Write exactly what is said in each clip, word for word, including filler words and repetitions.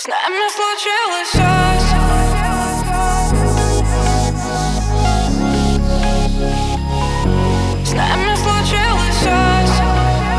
С нами случилось осень. С нами случилось осень.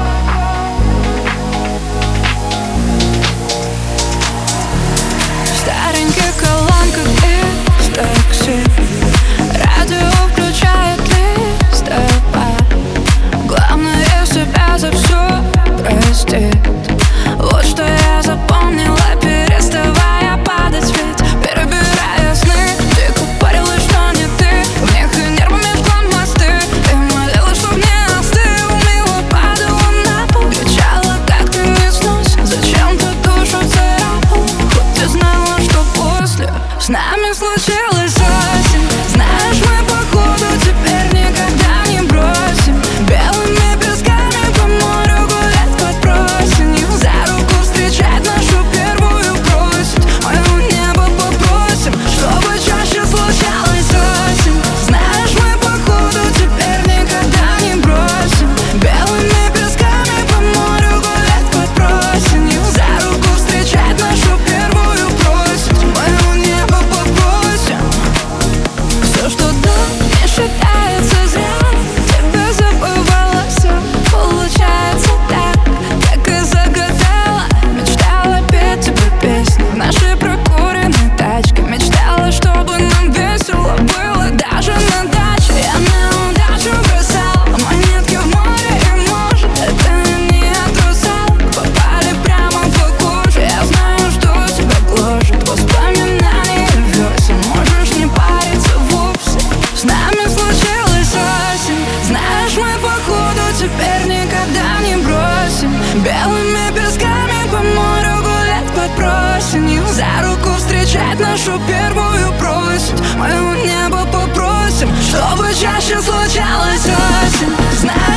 В стареньких колонках из такси радио включает лист АП. Главное себя за все простить. Вот что я запомнила, переставая падать в свет, перебирая сны. Ты говорила, что не ты, в них и нервами жгла мосты. Ты молила, чтоб не остыл, мило падала на пол. Кричала, как ты не снусь, зачем ты душу царапал? Хоть ты знала, что после с нами случилась осень. Знаешь, мы походу теперь никогда не бросим. Белыми песками по морю гулять под просенью, за руку встречать нашу первую просить. Моего неба попросим, чтобы чаще случалась осень. Знаешь, мы походу теперь никогда не бросим. Белыми песками по морю гулять под просенью, за руку встречать нашу первую просить. Моего неба попросим. Все, что дал, не считается зря. Тебя забывала, все получается так, как и загадала. Мечтала петь тебе песни в нашей прокуренной тачке. Мечтала, чтобы нам весело было даже на даче. Я на удачу бросала монетки в море, и может это не от русалок попали прямо по коже. Я знаю, что тебя гложет воспоминания весен. Можешь не париться вовсе. С нами случилась осень. Знаешь, мы походу теперь никогда не бросим. Белыми песками по морю гулять под просенью, за руку встречать нашу первую просить. Моего неба попросим, чтобы чаще случалась осень. Знаешь,